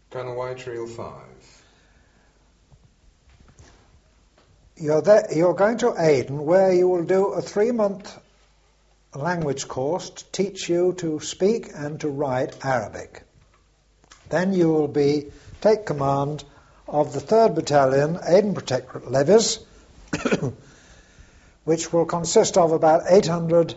Kanawai Trail 5. You're going to Aden, where you will do a 3-month language course to teach you to speak and to write Arabic. Then you will take command of the 3rd Battalion, Aden Protectorate Levies, which will consist of about 800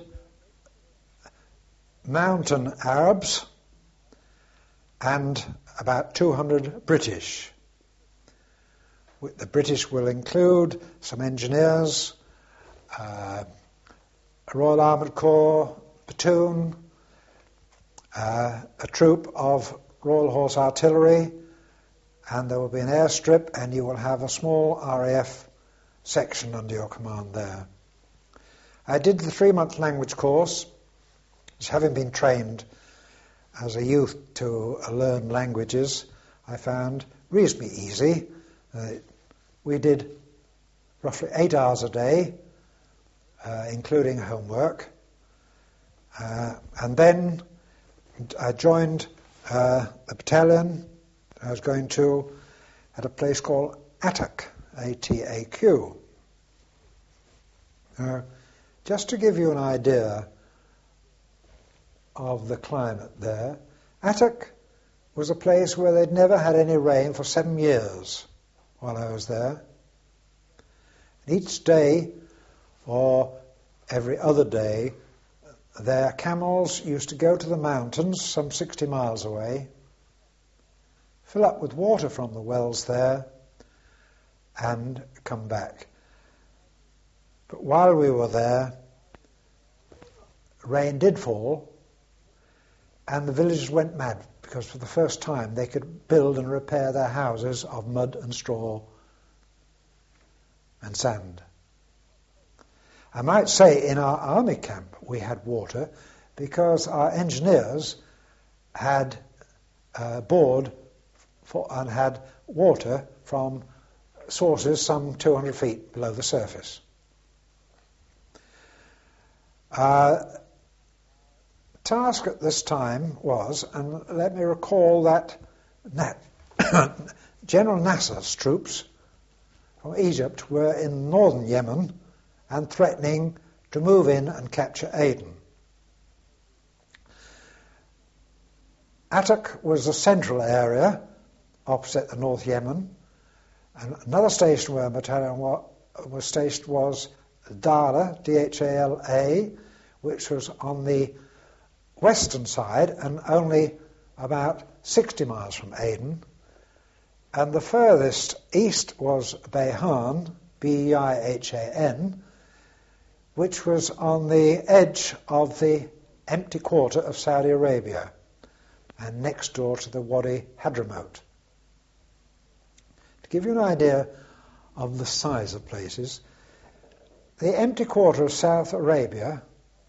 mountain Arabs and about 200 British. The British will include some engineers, a Royal Armoured Corps platoon, a troop of Royal Horse Artillery, and there will be an airstrip, and you will have a small RAF section under your command there. I did the 3-month language course, which, having been trained as a youth to learn languages, I found reasonably easy. We did roughly 8 hours a day, including homework. And then I joined the battalion I was going to at a place called Attock, A-T-A-Q. Just to give you an idea of the climate there, Attock was a place where they'd never had any rain for 7 years while I was there. And each day, or every other day, their camels used to go to the mountains, some 60 miles away, fill up with water from the wells there, and come back. But while we were there, rain did fall, and the villagers went mad, because for the first time they could build and repair their houses of mud and straw and sand. I might say in our army camp we had water because our engineers had bored and had water from sources some 200 feet below the surface. Task at this time was, and let me recall that General Nasser's troops from Egypt were in northern Yemen and threatening to move in and capture Aden. Attock was the central area opposite the North Yemen, and another station where a battalion was stationed was Dhala, D-H-A-L-A, which was on the western side and only about 60 miles from Aden. And the furthest east was Beihan, B-E-I-H-A-N, which was on the edge of the empty quarter of Saudi Arabia and next door to the Wadi Hadramaut. To give you an idea of the size of places, the empty quarter of Saudi Arabia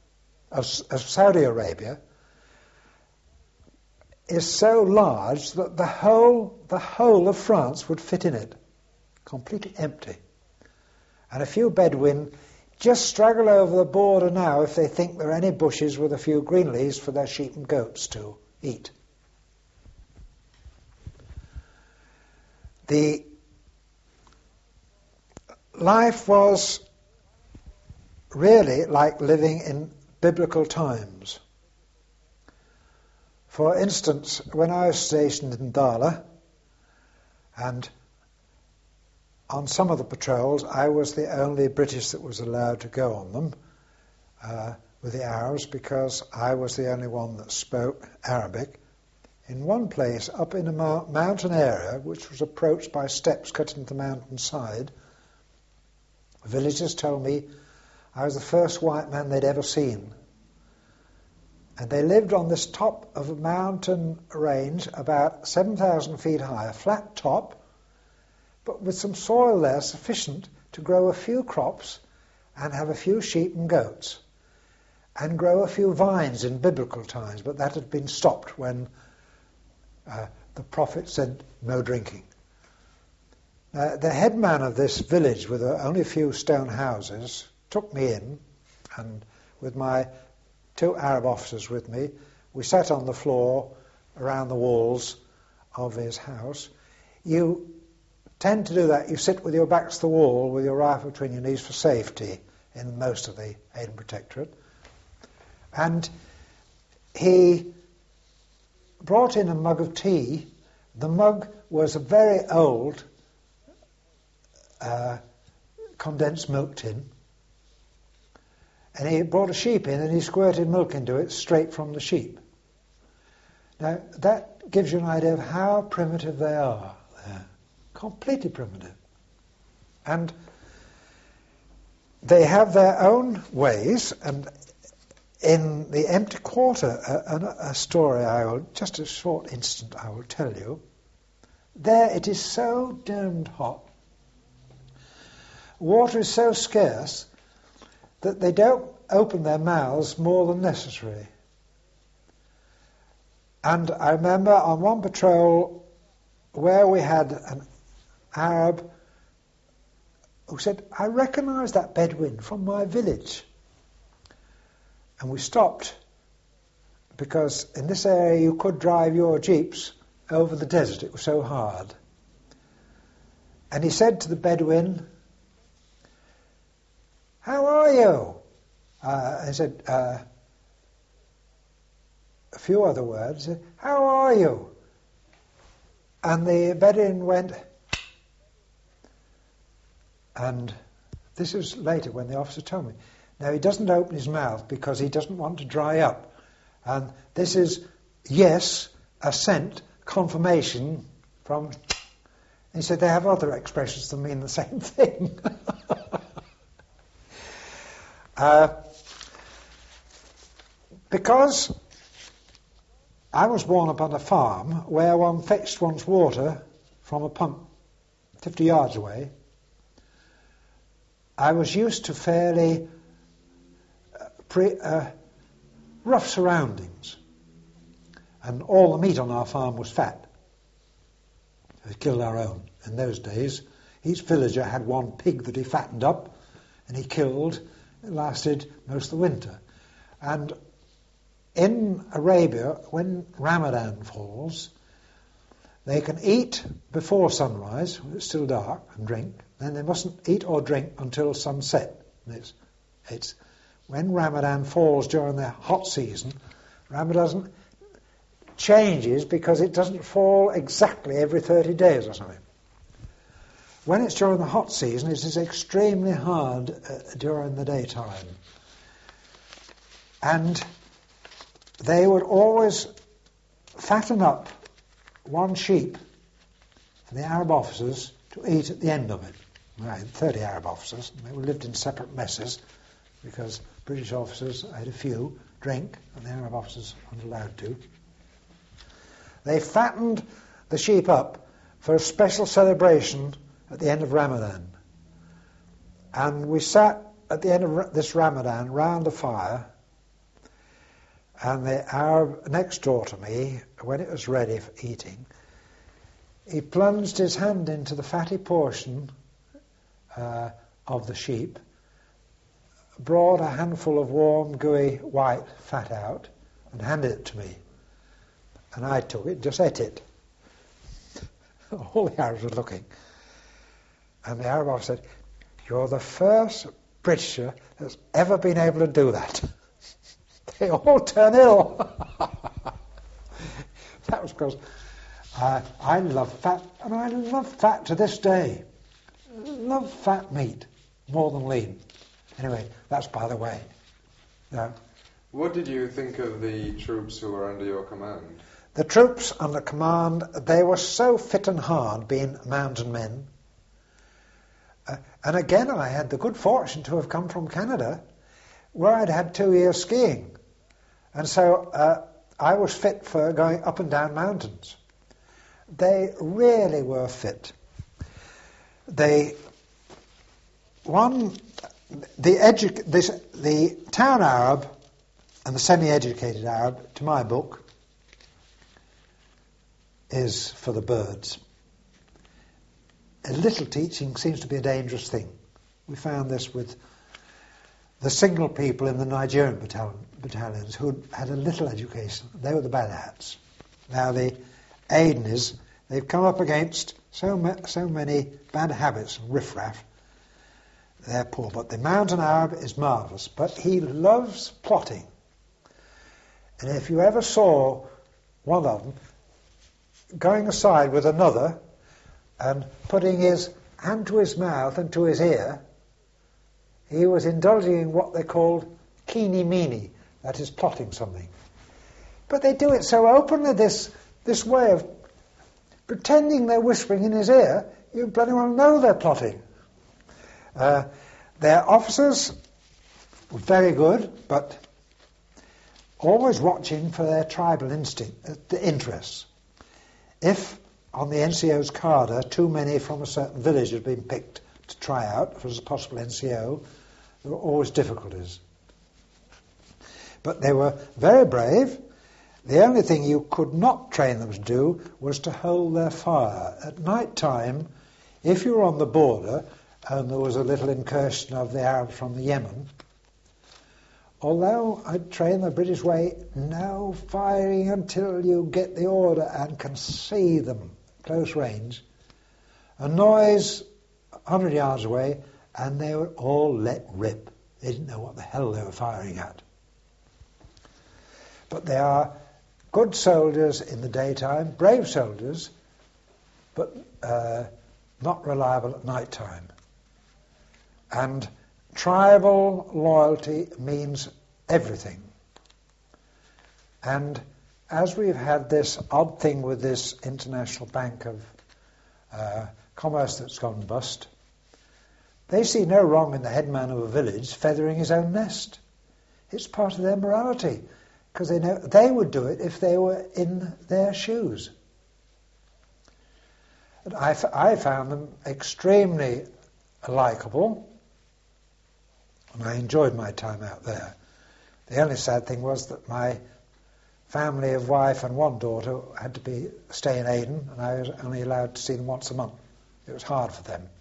is so large that the whole of France would fit in it, completely empty. And a few Bedouin just straggle over the border now if they think there are any bushes with a few green leaves for their sheep and goats to eat. The life was really like living in biblical times. For instance, when I was stationed in Dhala, and on some of the patrols I was the only British that was allowed to go on them with the Arabs, because I was the only one that spoke Arabic. In one place, up in a mountain area, which was approached by steps cut into the mountainside, villagers told me I was the first white man they'd ever seen. And they lived on this top of a mountain range about 7,000 feet high, a flat top, but with some soil there sufficient to grow a few crops and have a few sheep and goats, and grow a few vines in biblical times, but that had been stopped when the prophet said no drinking. The headman of this village, with only a few stone houses, took me in, and with my 2 Arab officers with me, we sat on the floor around the walls of his house, you tend to do that. You sit with your backs to the wall with your rifle between your knees for safety in most of the Aden Protectorate. And he brought in a mug of tea. The mug was a very old condensed milk tin. And he brought a sheep in and he squirted milk into it straight from the sheep. Now, that gives you an idea of how primitive they are there. Completely primitive. And they have their own ways, and in the Empty Quarter, a story just a short instant I will tell you, there it is so damned hot. Water is so scarce that they don't open their mouths more than necessary. And I remember on one patrol where we had an Arab who said, "I recognise that Bedouin from my village." And we stopped because in this area you could drive your jeeps over the desert. It was so hard. And he said to the Bedouin, "How are you?" I said a few other words. "How are you?" And the Bedouin went, and this is later when the officer told me. Now he doesn't open his mouth because he doesn't want to dry up. And this is yes, assent, confirmation from... He said they have other expressions that mean the same thing. Because I was born up on a farm where one fetched one's water from a pump 50 yards away, I was used to fairly rough surroundings. And all the meat on our farm was fat. We killed our own. In those days, each villager had one pig that he fattened up and he killed. It lasted most of the winter. And in Arabia, when Ramadan falls, they can eat before sunrise, when it's still dark, and drink. Then they mustn't eat or drink until sunset. It's when Ramadan falls during the hot season, Ramadan changes because it doesn't fall exactly every 30 days or something. When it's during the hot season, it is extremely hard during the daytime. And they would always fatten up one sheep for the Arab officers to eat at the end of it. I had 30 Arab officers, and they lived in separate messes because British officers, I had a few, drink, and the Arab officers weren't allowed to. They fattened the sheep up for a special celebration at the end of Ramadan. And we sat at the end of this Ramadan round a fire, and the Arab next door to me, when it was ready for eating, he plunged his hand into the fatty portion of the sheep, brought a handful of warm, gooey, white fat out, and handed it to me. And I took it, just ate it. All the Arabs were looking. And the Arab officer said, "You're the first Britisher that's ever been able to do that." They all turn ill. That was because I love fat, and I love fat to this day. Love fat meat more than lean. Anyway, that's by the way. Now, what did you think of the troops who were under your command? The troops under command, they were so fit and hard, being mountain men. And again, I had the good fortune to have come from Canada, where I'd had 2 years skiing. And so I was fit for going up and down mountains. They really were fit. The town Arab and the semi-educated Arab, to my book, is for the birds. A little teaching seems to be a dangerous thing. We found this with the single people in the Nigerian battalions who had a little education. They were the bad hats. Now the Aden is they've come up against so many bad habits and riffraff. They're poor, but the mountain Arab is marvellous. But he loves plotting. And if you ever saw one of them going aside with another and putting his hand to his mouth and to his ear, he was indulging in what they called keeny-meeny, that is, plotting something. But they do it so openly, this way of pretending they're whispering in his ear, you bloody well know they're plotting. Their officers were very good, but always watching for their tribal interests. If on the NCO's cadre too many from a certain village had been picked to try out as a possible NCO, there were always difficulties. But they were very brave. The only thing you could not train them to do was to hold their fire. At night time, if you were on the border and there was a little incursion of the Arabs from the Yemen, although I'd trained the British way, no firing until you get the order and can see them close range. A noise 100 yards away and they would all let rip. They didn't know what the hell they were firing at. But they are good soldiers in the daytime, brave soldiers, but not reliable at night time. And tribal loyalty means everything. And as we've had this odd thing with this International Bank of Commerce that's gone bust, they see no wrong in the headman of a village feathering his own nest. It's part of their morality, because they know they would do it if they were in their shoes. And I found them extremely likeable, and I enjoyed my time out there. The only sad thing was that my family of wife and one daughter had to stay in Aden, and I was only allowed to see them once a month. It was hard for them.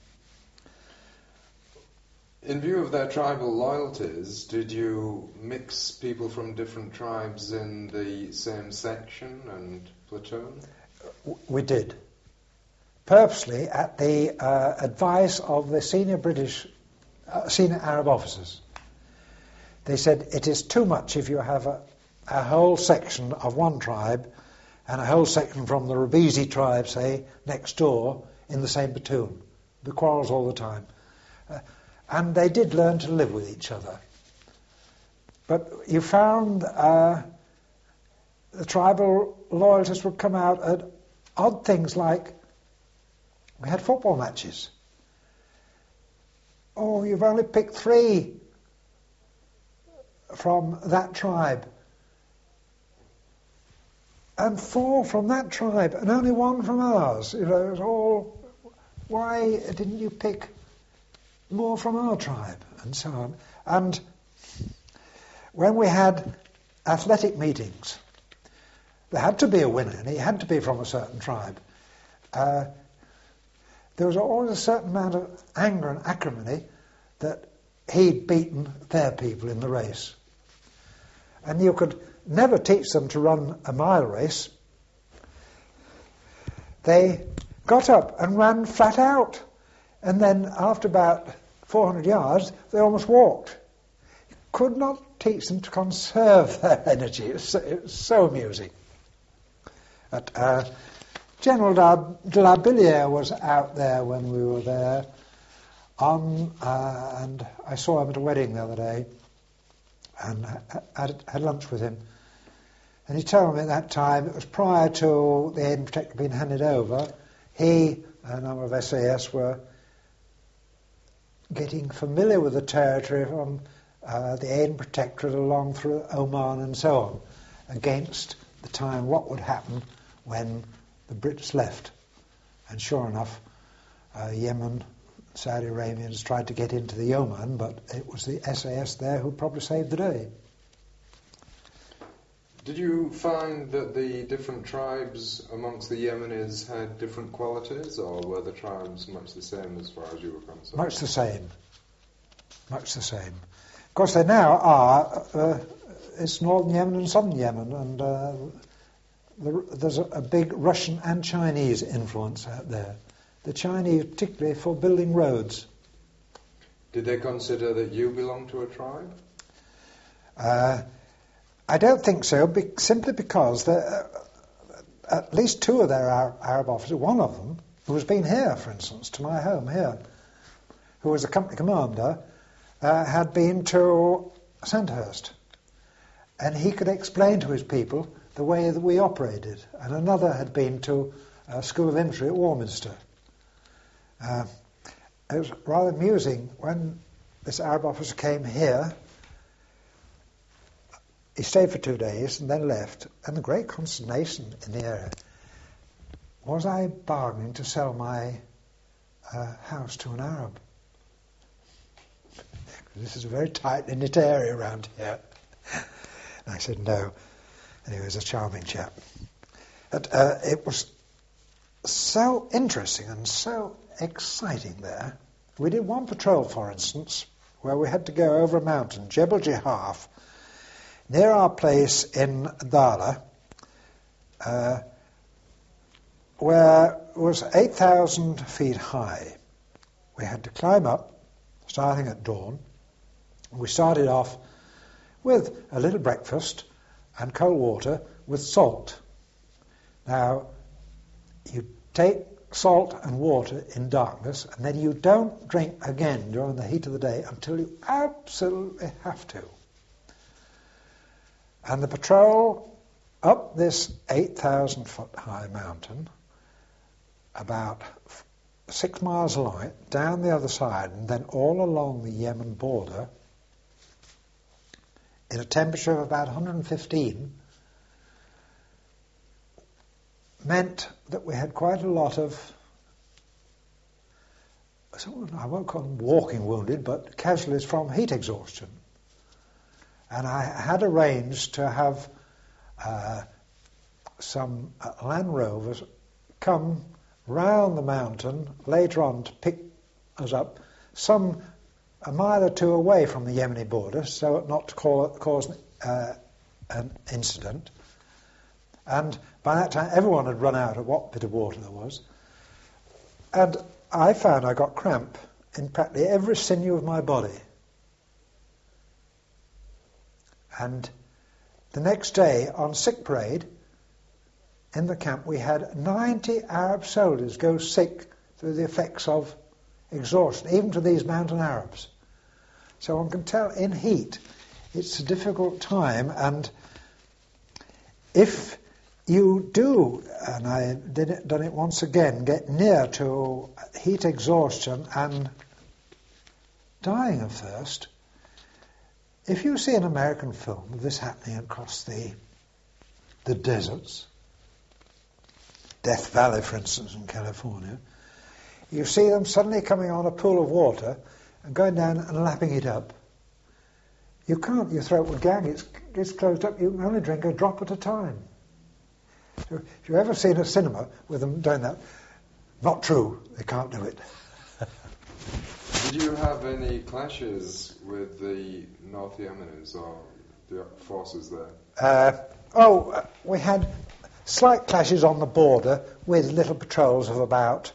In view of their tribal loyalties, did you mix people from different tribes in the same section and platoon? We did. Purposely at the advice of the senior Arab officers. They said it is too much if you have a whole section of one tribe and a whole section from the Rabizi tribe, say, next door, in the same platoon. The quarrels all the time. And they did learn to live with each other. But you found the tribal loyalties would come out at odd things like, we had football matches. Oh, you've only picked 3 from that tribe. And 4 from that tribe, and only 1 from ours. You know, it was all, why didn't you pick more from our tribe, and so on. And when we had athletic meetings, there had to be a winner, and he had to be from a certain tribe. There was always a certain amount of anger and acrimony that he'd beaten their people in the race. And you could never teach them to run a mile race. They got up and ran flat out, and then after about 400 yards, they almost walked. You could not teach them to conserve their energy. It was so amusing. But General de la Billière was out there when we were there, and I saw him at a wedding the other day, and had lunch with him. And he told me at that time, it was prior to the Aden Protectorate being handed over, he and a number of SAS were getting familiar with the territory from the Aden Protectorate along through Oman and so on, against the time what would happen when the Brits left. And sure enough, Yemen, Saudi Arabians tried to get into the Oman, but it was the SAS there who probably saved the day. Did you find that the different tribes amongst the Yemenis had different qualities, or were the tribes much the same as far as you were concerned? Much the same. Much the same. Of course, they now are, it's northern Yemen and southern Yemen, and there's a big Russian and Chinese influence out there. The Chinese particularly for building roads. Did they consider that you belonged to a tribe? I don't think so, simply because at least two of their Arab officers, one of them, who has been here, for instance, to my home here, who was a company commander, had been to Sandhurst. And he could explain to his people the way that we operated. And another had been to a School of Infantry at Warminster. It was rather amusing when this Arab officer came here. He stayed for 2 days and then left, and the great consternation in the area was I bargaining to sell my house to an Arab. This is a very tightly knit area around here. And I said no. And he was a charming chap. But, it was so interesting and so exciting there. We did one patrol, for instance, where we had to go over a mountain, Jebel Jihaf, near our place in Dala, where it was 8,000 feet high. We had to climb up, starting at dawn. We started off with a little breakfast and cold water with salt. Now, you take salt and water in darkness, and then you don't drink again during the heat of the day until you absolutely have to. And the patrol up this 8,000 foot high mountain, about 6 miles along it, down the other side, and then all along the Yemen border, in a temperature of about 115, meant that we had quite a lot of, I won't call them walking wounded, but casualties from heat exhaustion. And I had arranged to have some Land Rovers come round the mountain later on to pick us up, some a mile or two away from the Yemeni border, so not to cause an incident. And by that time, everyone had run out of what bit of water there was. And I found I got cramp in practically every sinew of my body. And the next day, on sick parade, in the camp, we had 90 Arab soldiers go sick through the effects of exhaustion, even to these mountain Arabs. So one can tell in heat, it's a difficult time, and if you do, and I done it once again, get near to heat exhaustion and dying of thirst, if you see an American film of this happening across the deserts, Death Valley, for instance, in California, you see them suddenly coming on a pool of water and going down and lapping it up. You can't, your throat will gag, it's closed up, you can only drink a drop at a time. So if you've ever seen a cinema with them doing that, not true, they can't do it. Did you have any clashes with the North Yemenis or the forces there? We had slight clashes on the border with little patrols of about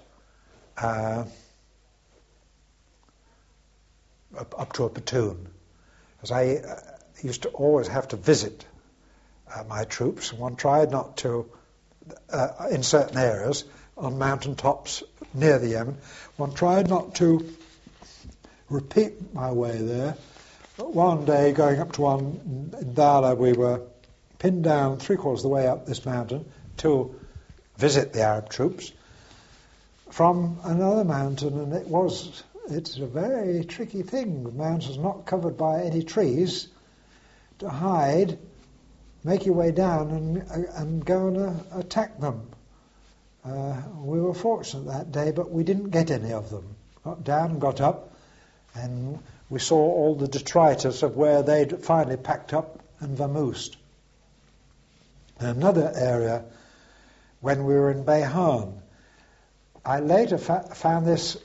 up to a platoon. As I used to always have to visit my troops, one tried not to, in certain areas, on mountain tops near the Yemen, one tried not to repeat my way there. But one day, going up to one in Dala, we were pinned down 3/4 of the way up this mountain to visit the Arab troops from another mountain, and it's a very tricky thing. The mountain's not covered by any trees. To hide, make your way down and go and attack them. We were fortunate that day, but we didn't get any of them. Got down and got up, and we saw all the detritus of where they'd finally packed up and vamoosed. In another area, when we were in Bayhan, I later found this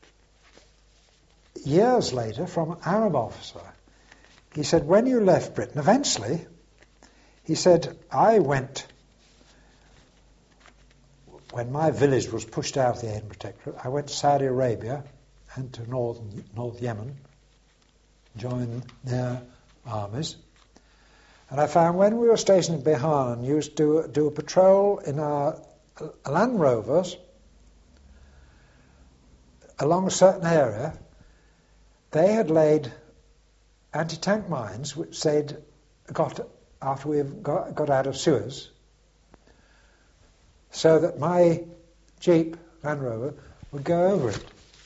years later from an Arab officer. He said, when you left Britain, eventually, he said, I went when my village was pushed out of the Aden Protectorate, I went to Saudi Arabia and to North Yemen, joined their armies. And I found when we were stationed in Bihan and used to do a patrol in our Land Rovers along a certain area, they had laid anti-tank mines which they'd got after we got out of Suez, so that my Jeep Land Rover would go over it.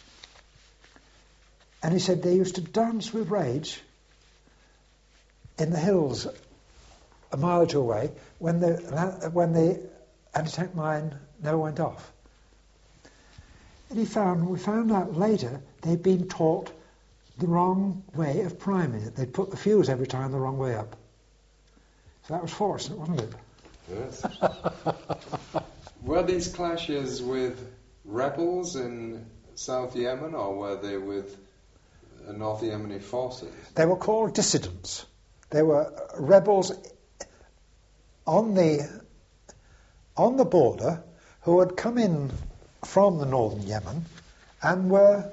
And he said they used to dance with rage in the hills a mile or two away when the anti-tank mine never went off. And we found out later they'd been taught the wrong way of priming it. They'd put the fuse every time the wrong way up. So that was fortunate, wasn't it? Yes. Were these clashes with rebels in South Yemen, or were they with North Yemeni forces? They were called dissidents. They were rebels on the border who had come in from the northern Yemen and were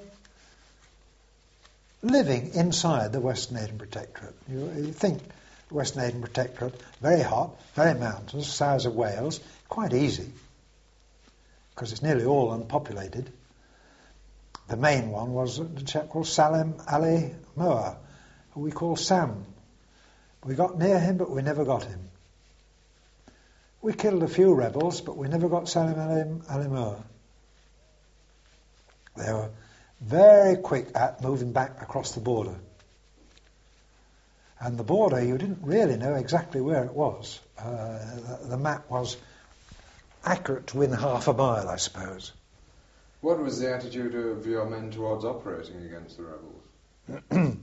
living inside the Western Aden Protectorate. You think the Western Aden Protectorate, very hot, very mountainous, the size of Wales, quite easy, because it's nearly all unpopulated. The main one was a chap called Salim Ali Moa, who we call Sam. We got near him, but we never got him. We killed a few rebels, but we never got Salim Ali Moa. They were very quick at moving back across the border. And the border, you didn't really know exactly where it was. The map was accurate to within half a mile, I suppose. What was the attitude of your men towards operating against the rebels?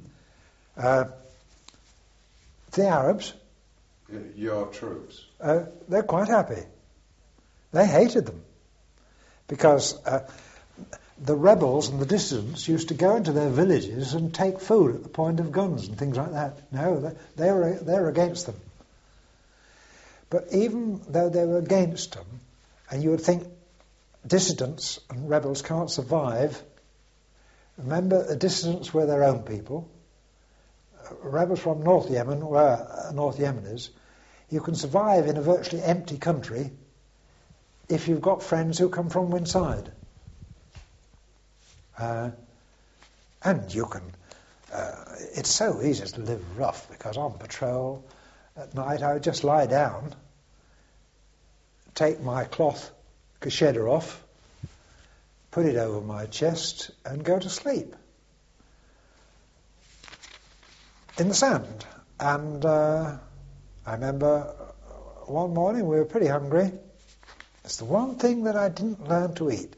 The Arabs. Your troops? They're quite happy. They hated them because the rebels and the dissidents used to go into their villages and take food at the point of guns and things like that. No, they were against them. But even though they were against them, and you would think dissidents and rebels can't survive, remember the dissidents were their own people. Rebels from North Yemen were North Yemenis. You can survive in a virtually empty country if you've got friends who come from inside. And you can, it's so easy to live rough, because on patrol at night I would just lie down, take my cloth kasheda off, put it over my chest and go to sleep in the sand. And I remember one morning we were pretty hungry. It's the one thing that I didn't learn to eat.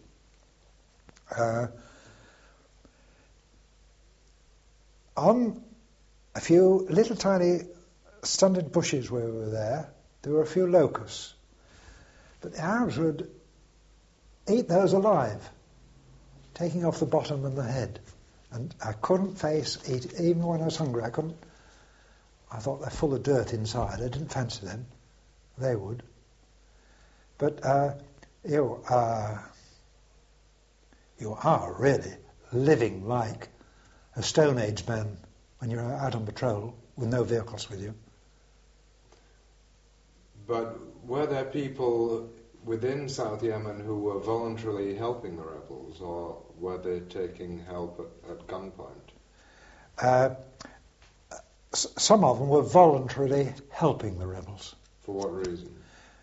On a few little tiny stunted bushes where we were there were a few locusts. But the Arabs would eat those alive, taking off the bottom and the head. And I couldn't face eat, even when I was hungry, I couldn't. I thought they're full of dirt inside. I didn't fancy them. They would. But you are really living like a Stone Age man when you're out on patrol with no vehicles with you. But were there people within South Yemen who were voluntarily helping the rebels, or were they taking help at gunpoint? Some of them were voluntarily helping the rebels. For what reason?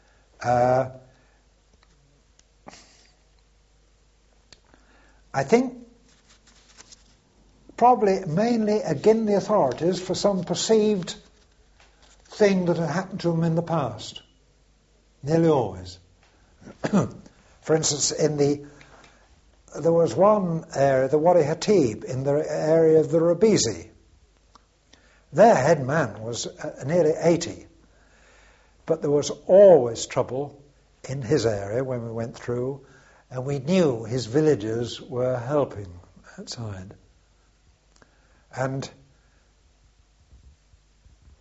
I think probably mainly against the authorities for some perceived thing that had happened to them in the past. Nearly always. For instance, there was one area, the Wadi Hatib, in the area of the Rabizi. Their head man was nearly 80, but there was always trouble in his area when we went through, and we knew his villagers were helping outside. And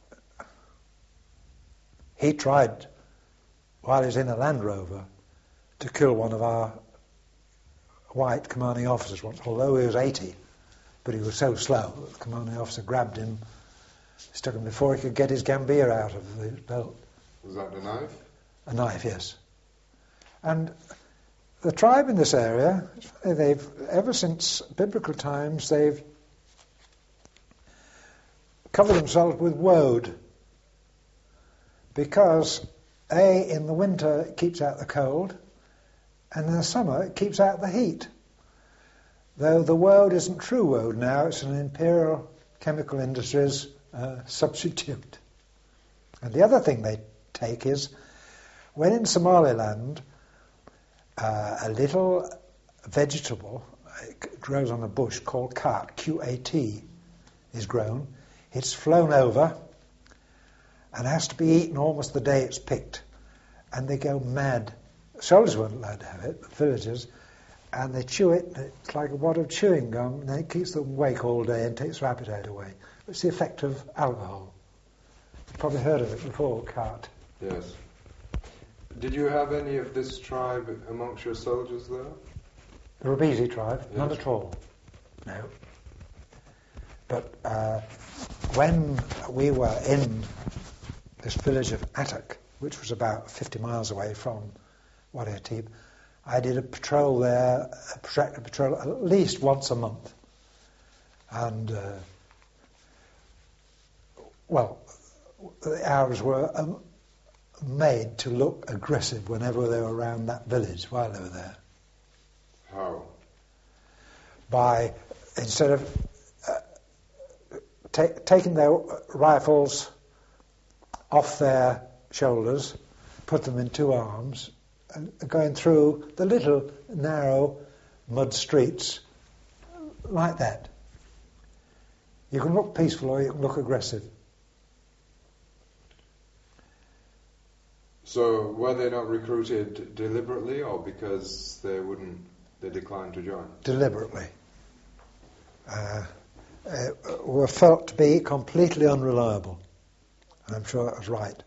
he tried, while he was in a Land Rover, to kill one of our white commanding officers once, although he was 80, but he was so slow that the commanding officer grabbed him, stuck him before he could get his Gambier out of his belt. Was that a knife? A knife, yes. And the tribe in this area, they've, ever since biblical times, they've covered themselves with woad, because in the winter it keeps out the cold, and in the summer it keeps out the heat. Though the woad isn't true woad now, it's an Imperial Chemical Industries substitute. And the other thing they take is, when in Somaliland a little vegetable, it grows on a bush called kat, Q-A-T, is grown, it's flown over and has to be eaten almost the day it's picked. And they go mad. Soldiers weren't allowed to have it, but villagers, and they chew it, and it's like a wad of chewing gum, and it keeps them awake all day and takes their appetite away. It's the effect of alcohol. You've probably heard of it before, kat. Yes. Did you have any of this tribe amongst your soldiers there? The Rubisi tribe? Yes. None at all. No. But when we were in this village of Attock, which was about 50 miles away from Wadi Atib, I did a patrol there, a protracted patrol, at least once a month. And, the Arabs were made to look aggressive whenever they were around that village while they were there. How? By, instead of taking their rifles off their shoulders, put them in two arms, and going through the little narrow mud streets like that. You can look peaceful or you can look aggressive. So were they not recruited deliberately, or because they declined to join? Deliberately. Were felt to be completely unreliable. And I'm sure that was right.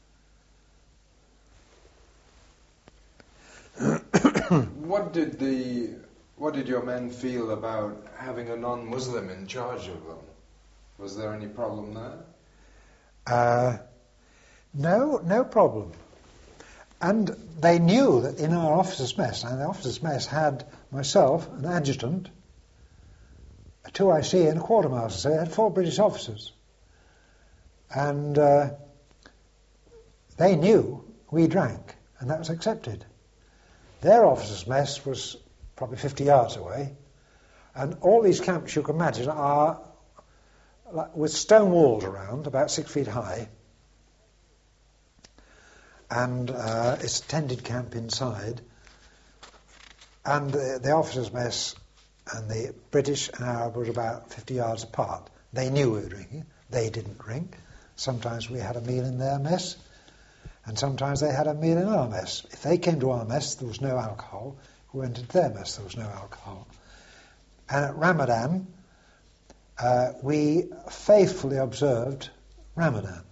What did your men feel about having a non-Muslim in charge of them? Was there any problem there? No problem. And they knew that in our officers' mess, and the officers' mess had myself, an adjutant, a 2IC and a quartermaster, so they had 4 British officers. And they knew we drank, and that was accepted. Their officers' mess was probably 50 yards away, and all these camps you can imagine are with stone walls around, about 6 feet high, and it's a tended camp inside, and the officers' mess and the British and Arab was about 50 yards apart. They knew we were drinking. They didn't drink. Sometimes we had a meal in their mess, and sometimes they had a meal in our mess. If they came to our mess, there was no alcohol. If we went into their mess, there was no alcohol. And at Ramadan, we faithfully observed Ramadan.